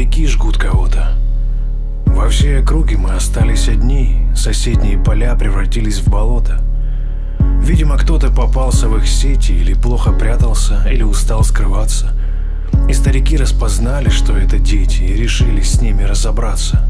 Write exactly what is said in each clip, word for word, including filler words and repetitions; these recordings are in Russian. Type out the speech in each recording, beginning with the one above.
старики жгут кого-то. Во всей округе мы остались одни, соседние поля превратились в болото. Видимо, кто-то попался в их сети, или плохо прятался, или устал скрываться. И старики распознали, что это дети, и решили с ними разобраться.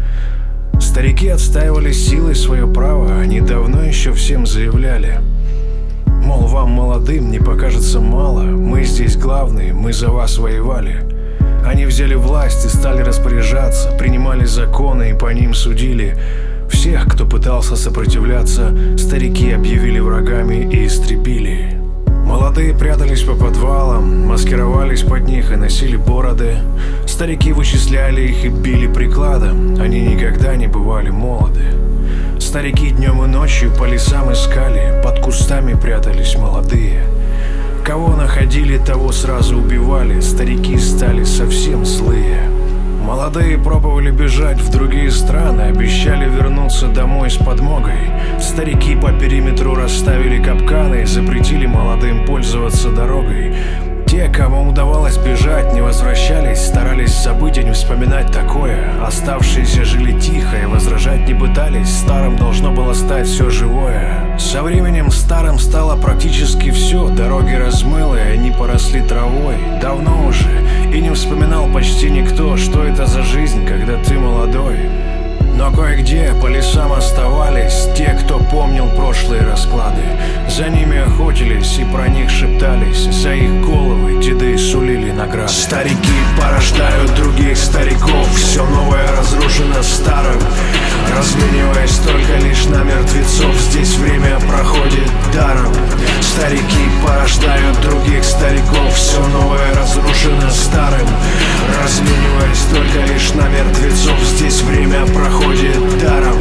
Старики отстаивали силой свое право, они давно еще всем заявляли: мол, вам, молодым, не покажется мало, мы здесь главные, мы за вас воевали. Они взяли власть и стали распоряжаться, принимали законы и по ним судили. Всех, кто пытался сопротивляться, старики объявили врагами и истребили. Молодые прятались по подвалам, маскировались под них и носили бороды. Старики вычисляли их и били прикладом, они никогда не бывали молоды. Старики днем и ночью по лесам искали, под кустами прятались молодые. Кого находили, того сразу убивали, старики стали совсем злые. Молодые пробовали бежать в другие страны, обещали вернуться домой с подмогой. Старики по периметру расставили капканы, запретили молодым пользоваться дорогой. Те, кому удавалось бежать, не возвращались, старались забыть и не вспоминать такое. Оставшиеся жили тихо и возражать не пытались, старым должно было стать все живое. Со временем старым стало практически все, дороги размыло, и они поросли травой. Давно уже, и не вспоминал почти никто, что это за жизнь, когда ты молодой. Но кое-где по лесам оставались те, кто помнил прошлые расклады. За ними охотились и про них шептались, за их головы деды сулили награды. Старики порождают других стариков, все новое разрушено старым, размениваясь только лишь на мертвецов. Здесь время проходит даром. Старики порождают других стариков, все новое разрушено старым, размениваясь только лишь на мертвецов. Здесь время проходит даром.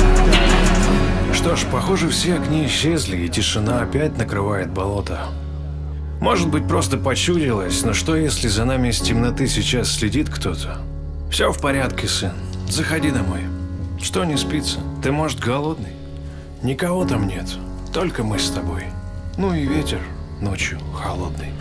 Что ж, похоже, все огни исчезли, и тишина опять накрывает болото. Может быть, просто почудилось, но что если за нами из темноты сейчас следит кто-то? Все в порядке, сын, заходи домой. Что не спится? Ты, может, голодный? Никого там нет, только мы с тобой. Ну и ветер ночью холодный.